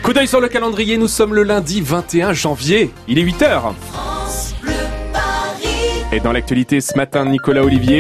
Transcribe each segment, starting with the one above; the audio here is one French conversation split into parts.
Coup d'œil sur le calendrier, nous sommes le lundi 21 janvier, il est 8h. Et dans l'actualité ce matin, Nicolas Olivier,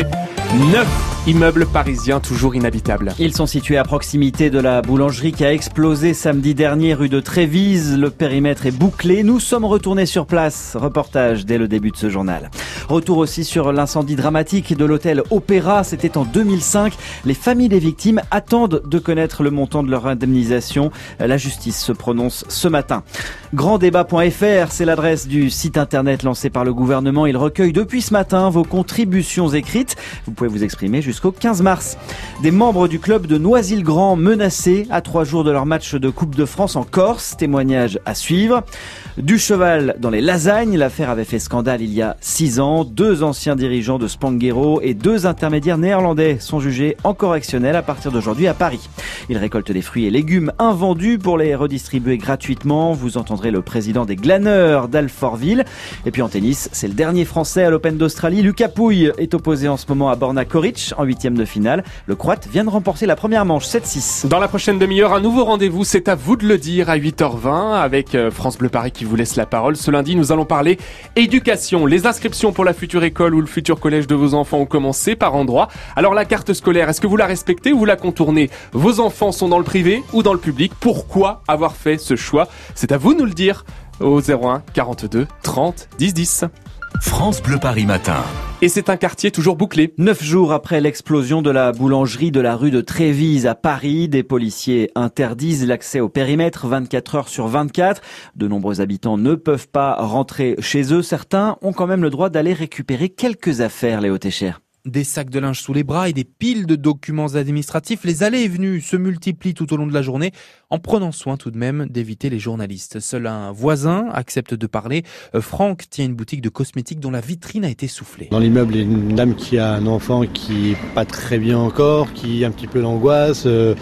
9 immeubles parisiens toujours inhabitables. Ils sont situés à proximité de la boulangerie qui a explosé samedi dernier rue de Trévise. Le périmètre est bouclé. Nous sommes retournés sur place. Reportage dès le début de ce journal. Retour aussi sur l'incendie dramatique de l'hôtel Opéra. C'était en 2005. Les familles des victimes attendent de connaître le montant de leur indemnisation. La justice se prononce ce matin. Granddébat.fr, c'est l'adresse du site internet lancé par le gouvernement. Il recueille depuis ce matin vos contributions écrites. Vous pouvez vous exprimer jusqu'au 15 mars. Des membres du club de Noisy-le-Grand menacés à 3 jours de leur match de Coupe de France en Corse. Témoignage à suivre. Du cheval dans les lasagnes. L'affaire avait fait scandale il y a 6 ans. 2 anciens dirigeants de Spanghero et 2 intermédiaires néerlandais sont jugés en correctionnel à partir d'aujourd'hui à Paris. Ils récoltent des fruits et légumes invendus pour les redistribuer gratuitement. Vous entendrez le président des glaneurs d'Alfortville. Et puis en tennis, c'est le dernier Français à l'Open d'Australie. Lucas Pouille est opposé en ce moment à Borna Koric en 8e de finale. Le Croate vient de remporter la première manche 7-6. Dans la prochaine demi-heure, un nouveau rendez-vous, c'est à vous de le dire, à 8h20 avec France Bleu Paris qui vous laisse la parole. Ce lundi, nous allons parler éducation. Les inscriptions pour la future école ou le futur collège de vos enfants ont commencé par endroit. Alors la carte scolaire, est-ce que vous la respectez ou vous la contournez? Vos enfants sont dans le privé ou dans le public? Pourquoi avoir fait ce choix? C'est à vous de nous le dire au 01 42 30 10 10. France Bleu Paris matin. Et c'est un quartier toujours bouclé. 9 jours après l'explosion de la boulangerie de la rue de Trévise à Paris, des policiers interdisent l'accès au périmètre 24 heures sur 24. De nombreux habitants ne peuvent pas rentrer chez eux. Certains ont quand même le droit d'aller récupérer quelques affaires, Léo Técher. Des sacs de linge sous les bras et des piles de documents administratifs. Les allées et venues se multiplient tout au long de la journée en prenant soin tout de même d'éviter les journalistes. Seul un voisin accepte de parler. Franck tient une boutique de cosmétiques dont la vitrine a été soufflée. Dans l'immeuble, il y a une dame qui a un enfant qui est pas très bien encore, qui a un petit peu l'angoisse.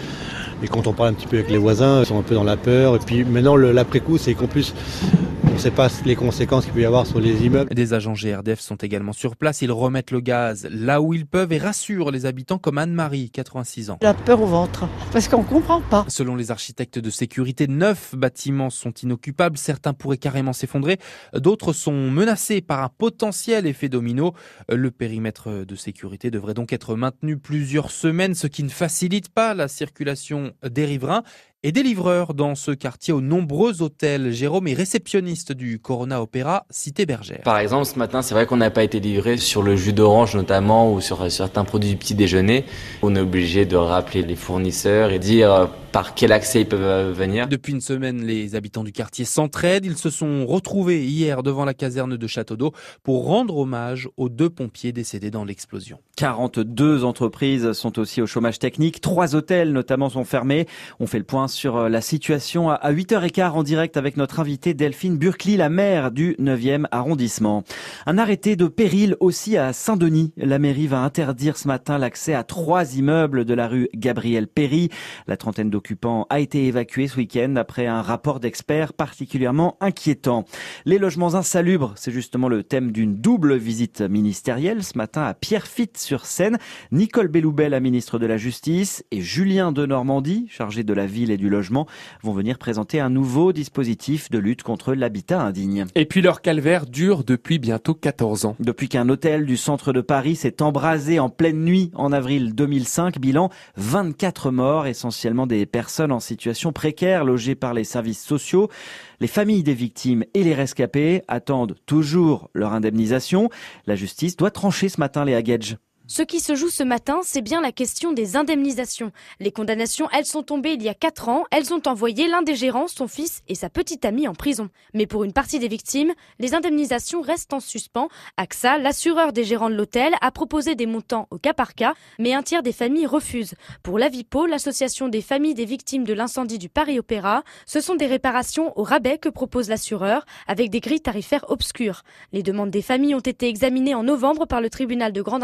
Et quand on parle un petit peu avec les voisins, ils sont un peu dans la peur. Et puis maintenant, l'après-coup, c'est qu'en plus, on ne sait pas les conséquences qu'il peut y avoir sur les immeubles. Des agents GRDF sont également sur place. Ils remettent le gaz là où ils peuvent et rassurent les habitants comme Anne-Marie, 86 ans. La peur au ventre, parce qu'on ne comprend pas. Selon les architectes de sécurité, 9 bâtiments sont inoccupables. Certains pourraient carrément s'effondrer. D'autres sont menacés par un potentiel effet domino. Le périmètre de sécurité devrait donc être maintenu plusieurs semaines, ce qui ne facilite pas la circulation des riverains et des livreurs dans ce quartier aux nombreux hôtels. Jérôme est réceptionniste du Corona Opéra, Cité Bergère. Par exemple, ce matin, c'est vrai qu'on n'a pas été livré sur le jus d'orange notamment ou sur certains produits du petit déjeuner. On est obligé de rappeler les fournisseurs et dire par quel accès ils peuvent venir. Depuis une semaine, les habitants du quartier s'entraident. Ils se sont retrouvés hier devant la caserne de Château-d'Eau pour rendre hommage aux 2 pompiers décédés dans l'explosion. 42 entreprises sont aussi au chômage technique. 3 hôtels notamment sont fermés. On fait le point sur la situation à 8h15 en direct avec notre invitée Delphine Burkli, la maire du 9e arrondissement. Un arrêté de péril aussi à Saint-Denis. La mairie va interdire ce matin l'accès à 3 immeubles de la rue Gabriel Péri. La trentaine d'occupants a été évacuée ce week-end après un rapport d'experts particulièrement inquiétant. Les logements insalubres, c'est justement le thème d'une double visite ministérielle ce matin à Pierrefitte-sur-Seine. Nicole Belloubet, la ministre de la Justice, et Julien Denormandie, chargé de la ville et du logement, vont venir présenter un nouveau dispositif de lutte contre l'habitat indigne. Et puis leur calvaire dure depuis bientôt 14 ans. Depuis qu'un hôtel du centre de Paris s'est embrasé en pleine nuit en avril 2005, bilan 24 morts, essentiellement des personnes en situation précaire logées par les services sociaux. Les familles des victimes et les rescapés attendent toujours leur indemnisation. La justice doit trancher ce matin, Léa Gage. Ce qui se joue ce matin, c'est bien la question des indemnisations. Les condamnations, elles sont tombées il y a 4 ans. Elles ont envoyé l'un des gérants, son fils et sa petite amie en prison. Mais pour une partie des victimes, les indemnisations restent en suspens. AXA, l'assureur des gérants de l'hôtel, a proposé des montants au cas par cas, mais un tiers des familles refusent. Pour l'Avipo, l'association des familles des victimes de l'incendie du Paris Opéra, ce sont des réparations au rabais que propose l'assureur, avec des grilles tarifaires obscures. Les demandes des familles ont été examinées en novembre par le tribunal de grande instance de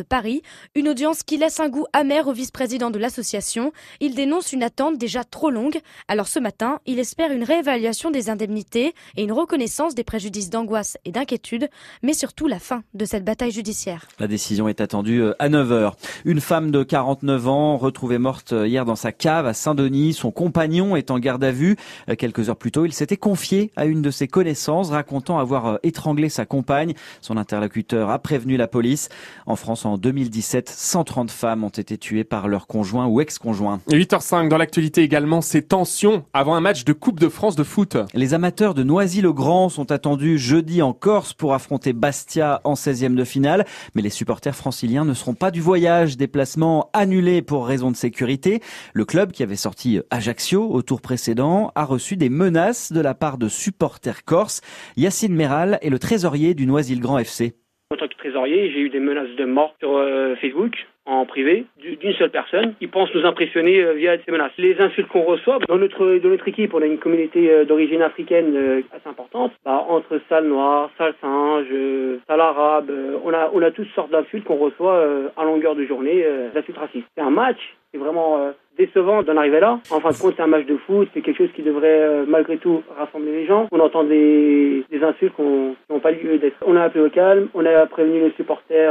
Paris. Une audience qui laisse un goût amer au vice-président de l'association. Il dénonce une attente déjà trop longue. Alors ce matin, il espère une réévaluation des indemnités et une reconnaissance des préjudices d'angoisse et d'inquiétude, mais surtout la fin de cette bataille judiciaire. La décision est attendue à 9h. Une femme de 49 ans retrouvée morte hier dans sa cave à Saint-Denis. Son compagnon est en garde à vue. Quelques heures plus tôt, il s'était confié à une de ses connaissances, racontant avoir étranglé sa compagne. Son interlocuteur a prévenu la police. En France, en 2017, 130 femmes ont été tuées par leur conjoint ou ex-conjoint. 8h05, dans l'actualité également, ces tensions avant un match de Coupe de France de foot. Les amateurs de Noisy-le-Grand sont attendus jeudi en Corse pour affronter Bastia en 16e de finale. Mais les supporters franciliens ne seront pas du voyage. Déplacement annulé pour raison de sécurité. Le club, qui avait sorti Ajaccio au tour précédent, a reçu des menaces de la part de supporters corses. Yacine Méral est le trésorier du Noisy-le-Grand FC. En tant que trésorier, j'ai eu des menaces de mort sur Facebook, en privé, d'une seule personne. Ils pensent nous impressionner via ces menaces. Les insultes qu'on reçoit, dans notre équipe, on a une communauté d'origine africaine assez importante. Entre sale noir, sale singe, sale arabe, on a toutes sortes d'insultes qu'on reçoit à longueur de journée, d'insultes racistes. C'est un match, c'est vraiment décevant d'en arriver là. En fin de compte, c'est un match de foot, c'est quelque chose qui devrait malgré tout rassembler les gens. On entend des insultes qui n'ont pas lieu d'être. On a appelé au calme, on a prévenu les supporters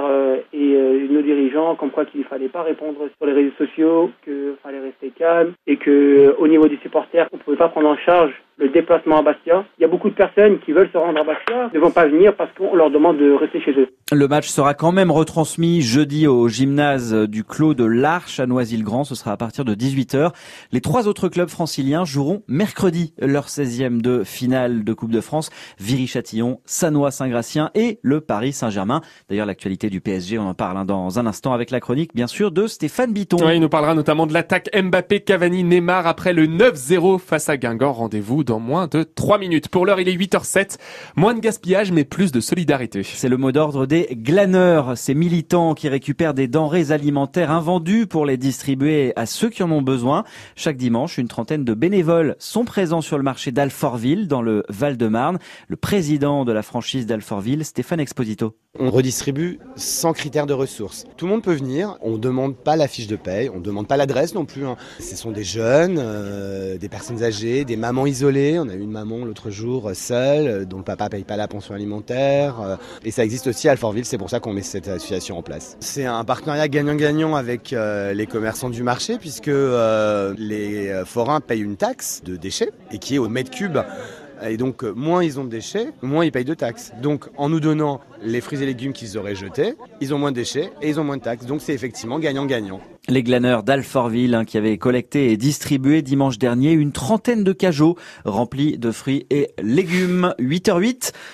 et nos dirigeants comme quoi qu'il ne fallait pas répondre sur les réseaux sociaux, qu'il fallait rester calme et que au niveau des supporters, on ne pouvait pas prendre en charge le déplacement à Bastia. Il y a beaucoup de personnes qui veulent se rendre à Bastia, ne vont pas venir parce qu'on leur demande de rester chez eux. Le match sera quand même retransmis jeudi au gymnase du Clos de l'Arche à Noisy-le-Grand. Ce sera à partir de 18h. Les 3 autres clubs franciliens joueront mercredi leur 16e de finale de Coupe de France. Viry-Châtillon, Sannois-Saint-Gratien et le Paris Saint-Germain. D'ailleurs, l'actualité du PSG, on en parle dans un instant avec la chronique, bien sûr, de Stéphane Bitton. Oui, il nous parlera notamment de l'attaque Mbappé-Cavani-Neymar après le 9-0 face à Guingamp. Rendez-vous dans moins de 3 minutes. Pour l'heure, il est 8h07. Moins de gaspillage, mais plus de solidarité. C'est le mot d'ordre des glaneurs, ces militants qui récupèrent des denrées alimentaires invendues pour les distribuer à ceux qui en ont besoin. Chaque dimanche, une trentaine de bénévoles sont présents sur le marché d'Alfortville, dans le Val-de-Marne. Le président de la franchise d'Alfortville, Stéphane Exposito. On redistribue sans critères de ressources. Tout le monde peut venir, on ne demande pas la fiche de paye, on ne demande pas l'adresse non plus. Ce sont des jeunes, des personnes âgées, des mamans isolées. On a eu une maman l'autre jour seule, dont le papa ne paye pas la pension alimentaire. Et ça existe aussi à Alfortville, c'est pour ça qu'on met cette association en place. C'est un partenariat gagnant-gagnant avec les commerçants du marché, puisque les forains payent une taxe de déchets, et qui est au mètre cube. Et donc, moins ils ont de déchets, moins ils payent de taxes. Donc, en nous donnant les fruits et légumes qu'ils auraient jetés, ils ont moins de déchets et ils ont moins de taxes. Donc, c'est effectivement gagnant-gagnant. Les glaneurs d'Alfortville qui avaient collecté et distribué dimanche dernier une trentaine de cajots remplis de fruits et légumes. 8h08.